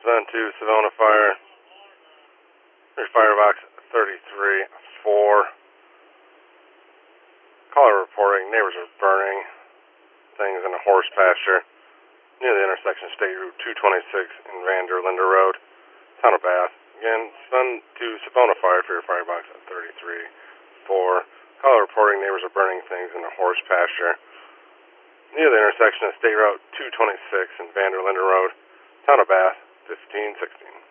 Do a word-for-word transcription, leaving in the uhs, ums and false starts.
Then to Savona Fire, your firebox thirty-three four. Caller reporting neighbors are burning things in a horse pasture near the intersection of State Route two twenty-six and Van der Linde Road, town of Bath. Again, send to Savona Fire for your firebox at thirty-three four. Caller reporting neighbors are burning things in a horse pasture near the intersection of State Route two twenty-six and Van der Linde Road, town of Bath, fifteen sixteen.